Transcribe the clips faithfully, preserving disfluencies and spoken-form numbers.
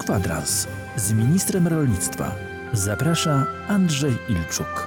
Kwadrans z ministrem rolnictwa. Zaprasza Andrzej Ilczuk.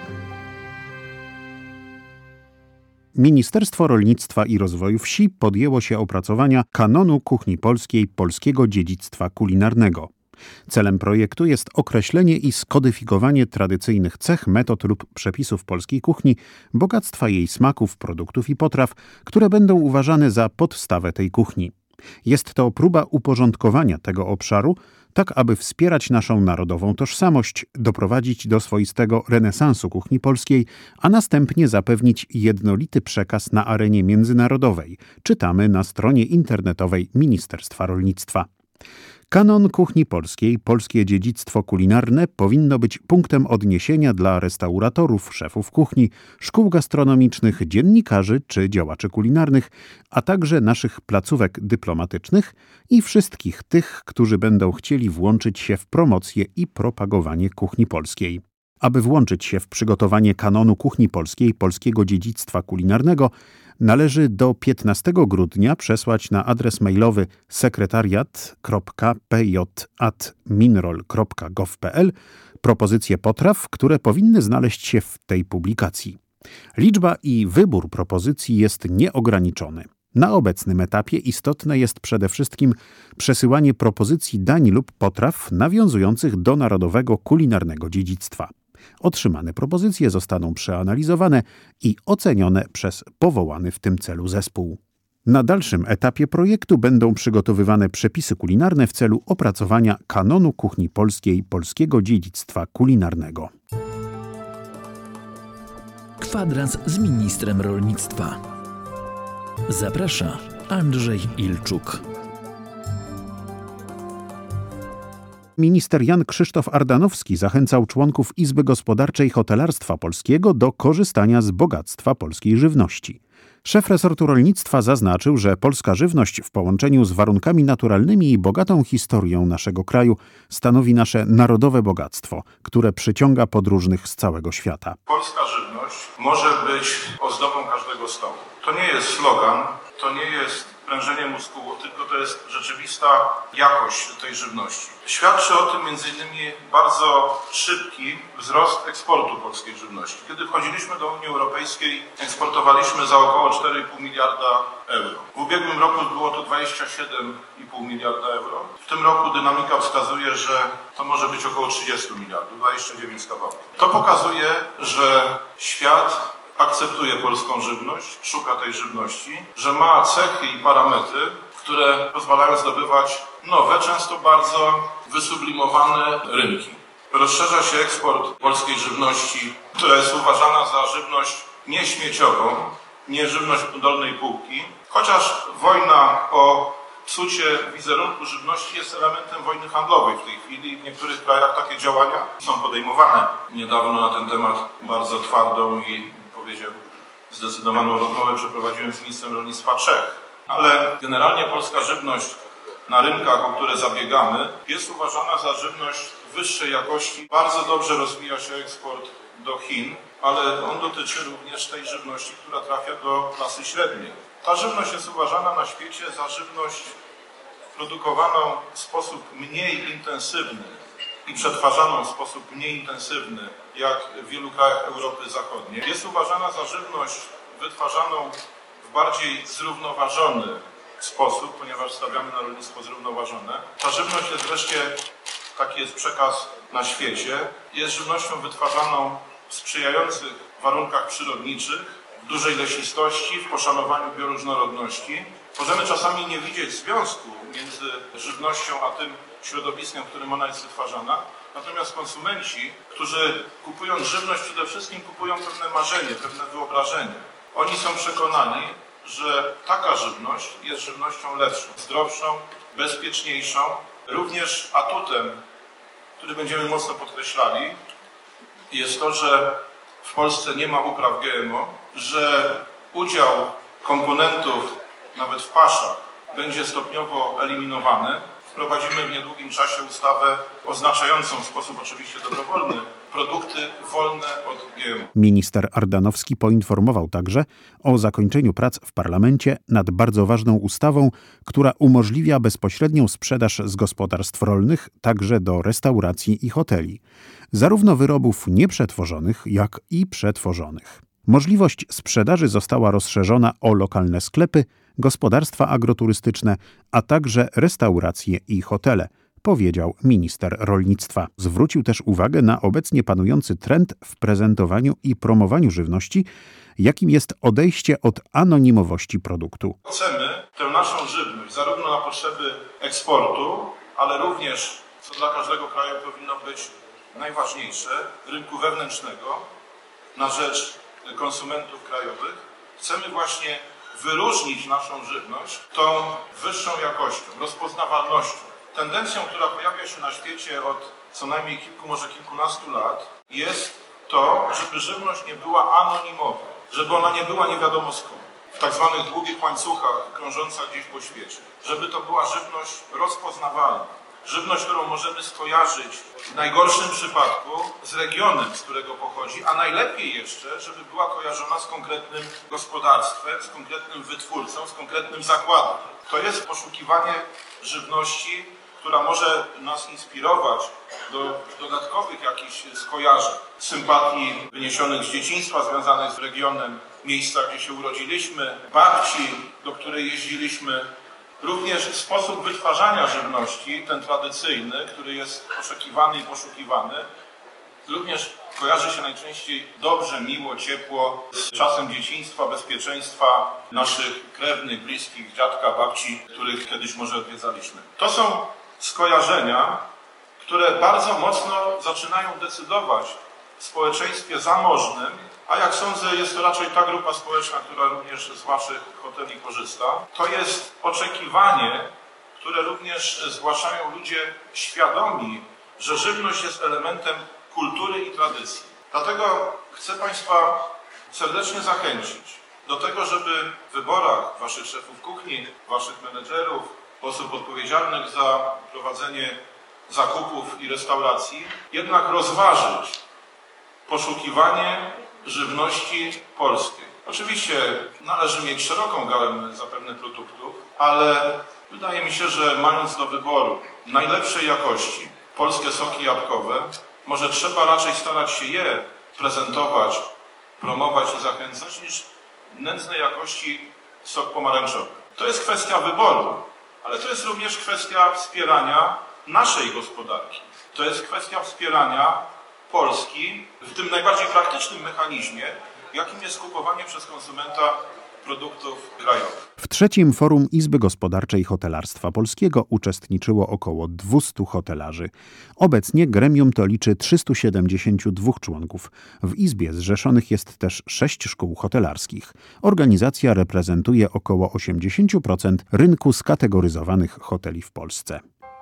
Ministerstwo Rolnictwa i Rozwoju Wsi podjęło się opracowania kanonu kuchni polskiej, polskiego dziedzictwa kulinarnego. Celem projektu jest określenie i skodyfikowanie tradycyjnych cech, metod lub przepisów polskiej kuchni, bogactwa jej smaków, produktów i potraw, które będą uważane za podstawę tej kuchni. Jest to próba uporządkowania tego obszaru, tak aby wspierać naszą narodową tożsamość, doprowadzić do swoistego renesansu kuchni polskiej, a następnie zapewnić jednolity przekaz na arenie międzynarodowej, czytamy na stronie internetowej Ministerstwa Rolnictwa. Kanon kuchni polskiej, polskie dziedzictwo kulinarne powinno być punktem odniesienia dla restauratorów, szefów kuchni, szkół gastronomicznych, dziennikarzy czy działaczy kulinarnych, a także naszych placówek dyplomatycznych i wszystkich tych, którzy będą chcieli włączyć się w promocję i propagowanie kuchni polskiej. Aby włączyć się w przygotowanie kanonu kuchni polskiej, polskiego dziedzictwa kulinarnego, należy do piętnastego grudnia przesłać na adres mailowy sekretariat kropka p j at minrol kropka gov kropka p l propozycje potraw, które powinny znaleźć się w tej publikacji. Liczba i wybór propozycji jest nieograniczony. Na obecnym etapie istotne jest przede wszystkim przesyłanie propozycji dań lub potraw nawiązujących do narodowego kulinarnego dziedzictwa. Otrzymane propozycje zostaną przeanalizowane i ocenione przez powołany w tym celu zespół. Na dalszym etapie projektu będą przygotowywane przepisy kulinarne w celu opracowania kanonu kuchni polskiej, polskiego dziedzictwa kulinarnego. Kwadrans z ministrem rolnictwa. Zaprasza Andrzej Ilczuk. Minister Jan Krzysztof Ardanowski zachęcał członków Izby Gospodarczej Hotelarstwa Polskiego do korzystania z bogactwa polskiej żywności. Szef resortu rolnictwa zaznaczył, że polska żywność w połączeniu z warunkami naturalnymi i bogatą historią naszego kraju stanowi nasze narodowe bogactwo, które przyciąga podróżnych z całego świata. Polska żywność może być ozdobą każdego stołu. To nie jest slogan, to nie jest prężenie mózgu, tylko to jest rzeczywista jakość tej żywności. Świadczy o tym między innymi bardzo szybki wzrost eksportu polskiej żywności. Kiedy wchodziliśmy do Unii Europejskiej, eksportowaliśmy za około cztery i pół miliarda euro. W ubiegłym roku było to dwadzieścia siedem i pół miliarda euro. W tym roku dynamika wskazuje, że to może być około trzydzieści miliardów, dwadzieścia dziewięć z kawałkiem. To pokazuje, że świat akceptuje polską żywność, szuka tej żywności, że ma cechy i parametry, które pozwalają zdobywać nowe, często bardzo wysublimowane rynki. Rozszerza się eksport polskiej żywności, która jest uważana za żywność nieśmieciową, nie żywność dolnej półki, chociaż wojna o psucie wizerunku żywności jest elementem wojny handlowej w tej chwili. W niektórych krajach takie działania są podejmowane. Niedawno na ten temat bardzo twardą i powiedział, zdecydowaną rozmowę przeprowadziłem z ministrem rolnictwa Czech. Ale generalnie polska żywność na rynkach, o które zabiegamy, jest uważana za żywność wyższej jakości. Bardzo dobrze rozwija się eksport do Chin, ale on dotyczy również tej żywności, która trafia do klasy średniej. Ta żywność jest uważana na świecie za żywność produkowaną w sposób mniej intensywny i przetwarzaną w sposób mniej intensywny, jak w wielu krajach Europy Zachodniej. Jest uważana za żywność wytwarzaną w bardziej zrównoważony sposób, ponieważ stawiamy na rolnictwo zrównoważone. Ta żywność jest wreszcie, taki jest przekaz na świecie, jest żywnością wytwarzaną w sprzyjających warunkach przyrodniczych, w dużej lesistości, w poszanowaniu bioróżnorodności. Możemy czasami nie widzieć związku między żywnością a tym środowiskiem, w którym ona jest wytwarzana. Natomiast konsumenci, którzy kupując żywność, przede wszystkim kupują pewne marzenie, pewne wyobrażenie. Oni są przekonani, że taka żywność jest żywnością lepszą, zdrowszą, bezpieczniejszą. Również atutem, który będziemy mocno podkreślali, jest to, że w Polsce nie ma upraw G M O, że udział komponentów nawet w paszach będzie stopniowo eliminowany. Wprowadzimy w niedługim czasie ustawę oznaczającą w sposób oczywiście dobrowolny produkty wolne od G M O. Minister Ardanowski poinformował także o zakończeniu prac w parlamencie nad bardzo ważną ustawą, która umożliwia bezpośrednią sprzedaż z gospodarstw rolnych także do restauracji i hoteli, zarówno wyrobów nieprzetworzonych, jak i przetworzonych. Możliwość sprzedaży została rozszerzona o lokalne sklepy, gospodarstwa agroturystyczne, a także restauracje i hotele, powiedział minister rolnictwa. Zwrócił też uwagę na obecnie panujący trend w prezentowaniu i promowaniu żywności, jakim jest odejście od anonimowości produktu. Chcemy tę naszą żywność zarówno na potrzeby eksportu, ale również, co dla każdego kraju powinno być najważniejsze, rynku wewnętrznego na rzecz konsumentów krajowych. Chcemy właśnie wyróżnić naszą żywność tą wyższą jakością, rozpoznawalnością. Tendencją, która pojawia się na świecie od co najmniej kilku, może kilkunastu lat, jest to, żeby żywność nie była anonimowa, żeby ona nie była nie wiadomo skąd, w tak zwanych długich łańcuchach krążąca gdzieś po świecie, żeby to była żywność rozpoznawalna. Żywność, którą możemy skojarzyć w najgorszym przypadku z regionem, z którego pochodzi, a najlepiej jeszcze, żeby była kojarzona z konkretnym gospodarstwem, z konkretnym wytwórcą, z konkretnym zakładem. To jest poszukiwanie żywności, która może nas inspirować do dodatkowych jakichś skojarzeń, sympatii wyniesionych z dzieciństwa, związanych z regionem, miejsca, gdzie się urodziliśmy, babci, do której jeździliśmy. Również sposób wytwarzania żywności, ten tradycyjny, który jest oczekiwany i poszukiwany, również kojarzy się najczęściej dobrze, miło, ciepło z czasem dzieciństwa, bezpieczeństwa naszych krewnych, bliskich, dziadka, babci, których kiedyś może odwiedzaliśmy. To są skojarzenia, które bardzo mocno zaczynają decydować w społeczeństwie zamożnym, a jak sądzę, jest to raczej ta grupa społeczna, która również z waszych hoteli korzysta. To jest oczekiwanie, które również zgłaszają ludzie świadomi, że żywność jest elementem kultury i tradycji. Dlatego chcę Państwa serdecznie zachęcić do tego, żeby w wyborach waszych szefów kuchni, waszych menedżerów, osób odpowiedzialnych za prowadzenie zakupów i restauracji, jednak rozważyć poszukiwanie żywności polskiej. Oczywiście należy mieć szeroką gamę zapewne produktów, ale wydaje mi się, że mając do wyboru najlepszej jakości polskie soki jabłkowe, może trzeba raczej starać się je prezentować, promować i zachęcać, niż nędznej jakości sok pomarańczowy. To jest kwestia wyboru, ale to jest również kwestia wspierania naszej gospodarki. To jest kwestia wspierania Polski w tym najbardziej praktycznym mechanizmie, jakim jest kupowanie przez konsumenta produktów krajowych. W trzecim forum Izby Gospodarczej Hotelarstwa Polskiego uczestniczyło około dwustu hotelarzy. Obecnie gremium to liczy trzystu siedemdziesięciu dwóch członków. W Izbie zrzeszonych jest też sześć szkół hotelarskich. Organizacja reprezentuje około osiemdziesiąt procent rynku skategoryzowanych hoteli w Polsce.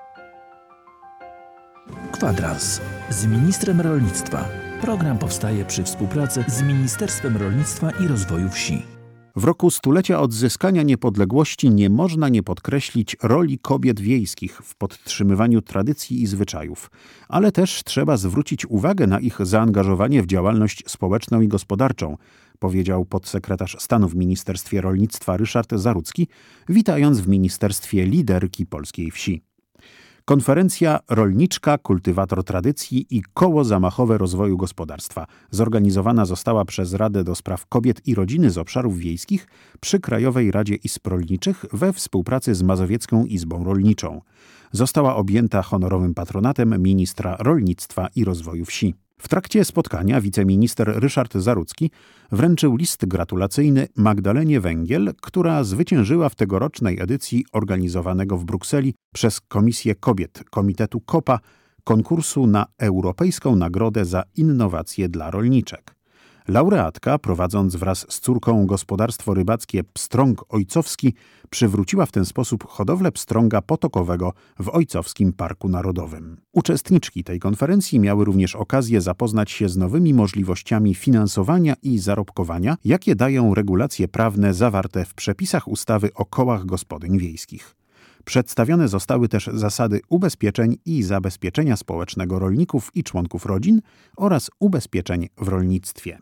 Kwadrans z ministrem rolnictwa. Program powstaje przy współpracy z Ministerstwem Rolnictwa i Rozwoju Wsi. W roku stulecia odzyskania niepodległości nie można nie podkreślić roli kobiet wiejskich w podtrzymywaniu tradycji i zwyczajów, ale też trzeba zwrócić uwagę na ich zaangażowanie w działalność społeczną i gospodarczą, powiedział podsekretarz stanu w Ministerstwie Rolnictwa Ryszard Zarudzki, witając w ministerstwie liderki polskiej wsi. Konferencja Rolniczka, kultywator tradycji i koło zamachowe rozwoju gospodarstwa zorganizowana została przez Radę do Spraw Kobiet i Rodziny z Obszarów Wiejskich przy Krajowej Radzie Izb Rolniczych we współpracy z Mazowiecką Izbą Rolniczą. Została objęta honorowym patronatem ministra rolnictwa i rozwoju wsi. W trakcie spotkania wiceminister Ryszard Zarudzki wręczył list gratulacyjny Magdalenie Węgiel, która zwyciężyła w tegorocznej edycji organizowanego w Brukseli przez Komisję Kobiet Komitetu KOPA konkursu na Europejską Nagrodę za Innowacje dla Rolniczek. Laureatka, prowadząc wraz z córką gospodarstwo rybackie Pstrąg Ojcowski, przywróciła w ten sposób hodowlę pstrąga potokowego w Ojcowskim Parku Narodowym. Uczestniczki tej konferencji miały również okazję zapoznać się z nowymi możliwościami finansowania i zarobkowania, jakie dają regulacje prawne zawarte w przepisach ustawy o kołach gospodyń wiejskich. Przedstawione zostały też zasady ubezpieczeń i zabezpieczenia społecznego rolników i członków rodzin oraz ubezpieczeń w rolnictwie.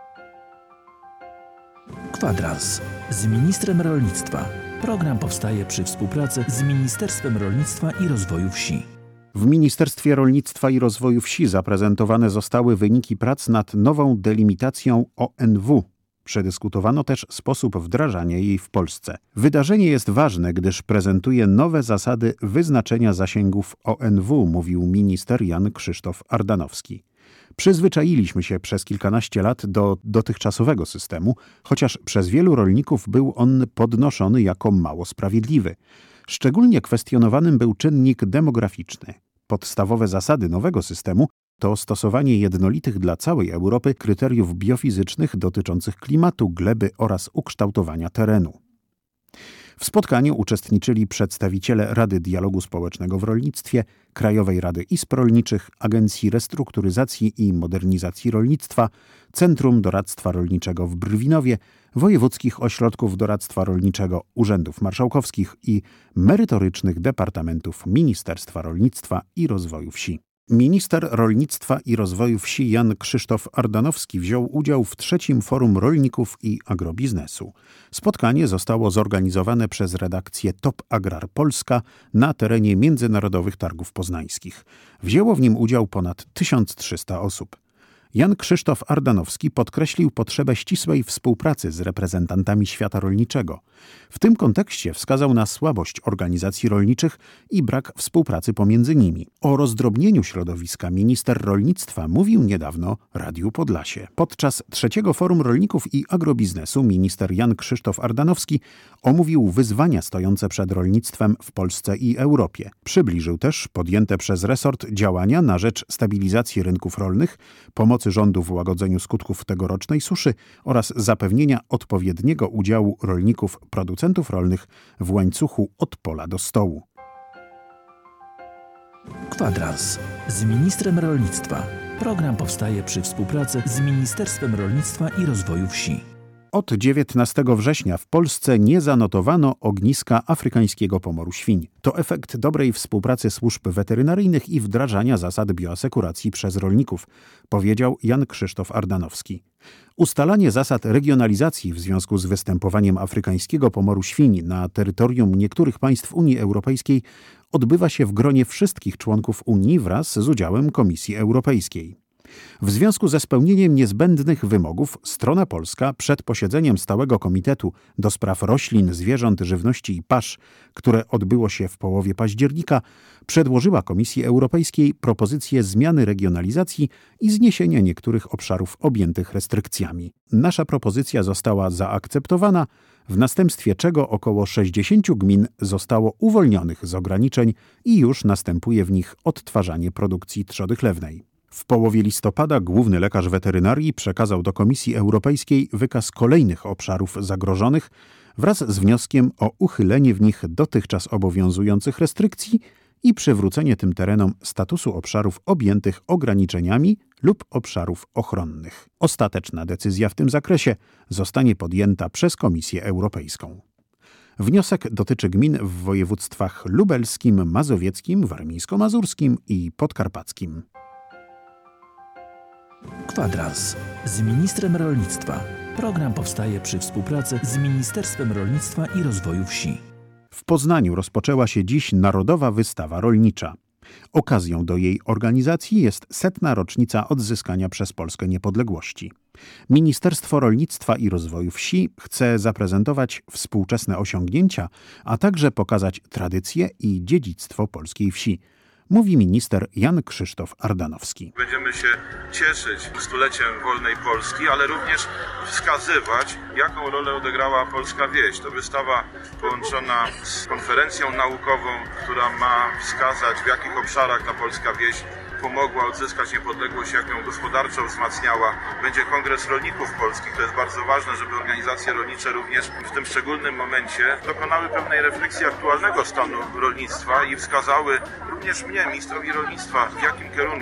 Kwadrans z ministrem rolnictwa. Program powstaje przy współpracy z Ministerstwem Rolnictwa i Rozwoju Wsi. W Ministerstwie Rolnictwa i Rozwoju Wsi zaprezentowane zostały wyniki prac nad nową delimitacją O N W. Przedyskutowano też sposób wdrażania jej w Polsce. Wydarzenie jest ważne, gdyż prezentuje nowe zasady wyznaczenia zasięgów O N W, mówił minister Jan Krzysztof Ardanowski. Przyzwyczailiśmy się przez kilkanaście lat do dotychczasowego systemu, chociaż przez wielu rolników był on podnoszony jako mało sprawiedliwy. Szczególnie kwestionowanym był czynnik demograficzny. Podstawowe zasady nowego systemu to stosowanie jednolitych dla całej Europy kryteriów biofizycznych dotyczących klimatu, gleby oraz ukształtowania terenu. W spotkaniu uczestniczyli przedstawiciele Rady Dialogu Społecznego w Rolnictwie, Krajowej Rady Izb Rolniczych, Agencji Restrukturyzacji i Modernizacji Rolnictwa, Centrum Doradztwa Rolniczego w Brwinowie, wojewódzkich ośrodków doradztwa rolniczego, urzędów marszałkowskich i merytorycznych departamentów Ministerstwa Rolnictwa i Rozwoju Wsi. Minister Rolnictwa i Rozwoju Wsi Jan Krzysztof Ardanowski wziął udział w trzecim Forum Rolników i Agrobiznesu. Spotkanie zostało zorganizowane przez redakcję Top Agrar Polska na terenie Międzynarodowych Targów Poznańskich. Wzięło w nim udział ponad tysiąc trzysta osób. Jan Krzysztof Ardanowski podkreślił potrzebę ścisłej współpracy z reprezentantami świata rolniczego. W tym kontekście wskazał na słabość organizacji rolniczych i brak współpracy pomiędzy nimi. O rozdrobnieniu środowiska minister rolnictwa mówił niedawno Radiu Podlasie. Podczas trzeciego Forum Rolników i Agrobiznesu minister Jan Krzysztof Ardanowski omówił wyzwania stojące przed rolnictwem w Polsce i Europie. Przybliżył też podjęte przez resort działania na rzecz stabilizacji rynków rolnych, pomocy rządu w łagodzeniu skutków tegorocznej suszy oraz zapewnienia odpowiedniego udziału rolników, producentów rolnych w łańcuchu od pola do stołu. Kwadrans z ministrem rolnictwa. Program powstaje przy współpracy z Ministerstwem Rolnictwa i Rozwoju Wsi. Od dziewiętnastego września w Polsce nie zanotowano ogniska afrykańskiego pomoru świń. To efekt dobrej współpracy służb weterynaryjnych i wdrażania zasad bioasekuracji przez rolników, powiedział Jan Krzysztof Ardanowski. Ustalanie zasad regionalizacji w związku z występowaniem afrykańskiego pomoru świń na terytorium niektórych państw Unii Europejskiej odbywa się w gronie wszystkich członków Unii wraz z udziałem Komisji Europejskiej. W związku ze spełnieniem niezbędnych wymogów strona polska przed posiedzeniem Stałego Komitetu do spraw roślin, zwierząt, żywności i pasz, które odbyło się w połowie października, przedłożyła Komisji Europejskiej propozycję zmiany regionalizacji i zniesienia niektórych obszarów objętych restrykcjami. Nasza propozycja została zaakceptowana, w następstwie czego około sześćdziesiąt gmin zostało uwolnionych z ograniczeń i już następuje w nich odtwarzanie produkcji trzody chlewnej. W połowie listopada główny lekarz weterynarii przekazał do Komisji Europejskiej wykaz kolejnych obszarów zagrożonych wraz z wnioskiem o uchylenie w nich dotychczas obowiązujących restrykcji i przywrócenie tym terenom statusu obszarów objętych ograniczeniami lub obszarów ochronnych. Ostateczna decyzja w tym zakresie zostanie podjęta przez Komisję Europejską. Wniosek dotyczy gmin w województwach lubelskim, mazowieckim, warmińsko-mazurskim i podkarpackim. Kwadrans z ministrem rolnictwa. Program powstaje przy współpracy z Ministerstwem Rolnictwa i Rozwoju Wsi. W Poznaniu rozpoczęła się dziś Narodowa Wystawa Rolnicza. Okazją do jej organizacji jest setna rocznica odzyskania przez Polskę niepodległości. Ministerstwo Rolnictwa i Rozwoju Wsi chce zaprezentować współczesne osiągnięcia, a także pokazać tradycje i dziedzictwo polskiej wsi, mówi minister Jan Krzysztof Ardanowski. Będziemy się cieszyć stuleciem wolnej Polski, ale również wskazywać, jaką rolę odegrała polska wieś. To wystawa połączona z konferencją naukową, która ma wskazać, w jakich obszarach ta polska wieś pomogła odzyskać niepodległość, jak ją gospodarczo wzmacniała. Będzie Kongres Rolników Polskich. To jest bardzo ważne, żeby organizacje rolnicze również w tym szczególnym momencie dokonały pewnej refleksji aktualnego stanu rolnictwa i wskazały również mnie, ministrowi rolnictwa, w jakim kierunku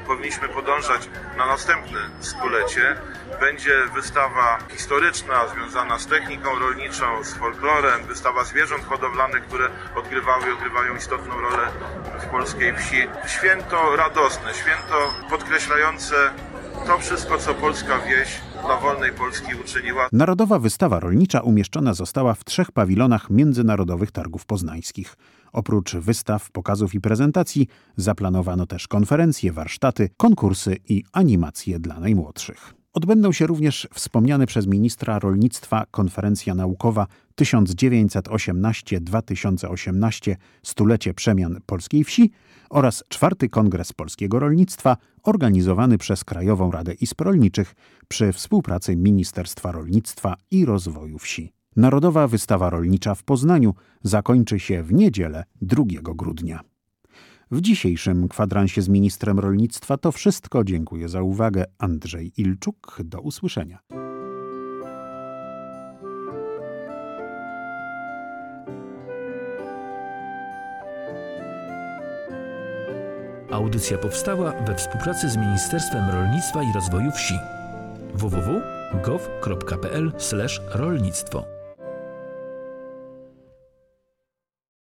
powinniśmy podążać na następne stulecie. Będzie wystawa historyczna związana z techniką rolniczą, z folklorem, wystawa zwierząt hodowlanych, które odgrywały i odgrywają istotną rolę w polskiej wsi. Święto radosne, święto podkreślające to wszystko, co polska wieś dla wolnej Polski uczyniła. Narodowa Wystawa Rolnicza umieszczona została w trzech pawilonach Międzynarodowych Targów Poznańskich. Oprócz wystaw, pokazów i prezentacji zaplanowano też konferencje, warsztaty, konkursy i animacje dla najmłodszych. Odbędą się również wspomniane przez ministra rolnictwa konferencja naukowa tysiąc dziewięćset osiemnaście do dwa tysiące osiemnaście Stulecie Przemian Polskiej Wsi oraz czwarty Kongres Polskiego Rolnictwa organizowany przez Krajową Radę Izb Rolniczych przy współpracy Ministerstwa Rolnictwa i Rozwoju Wsi. Narodowa Wystawa Rolnicza w Poznaniu zakończy się w niedzielę drugiego grudnia. W dzisiejszym kwadransie z ministrem rolnictwa to wszystko. Dziękuję za uwagę. Andrzej Ilczuk. Do usłyszenia. Audycja powstała we współpracy z Ministerstwem Rolnictwa i Rozwoju Wsi. w w w kropka gov kropka p l slash rolnictwo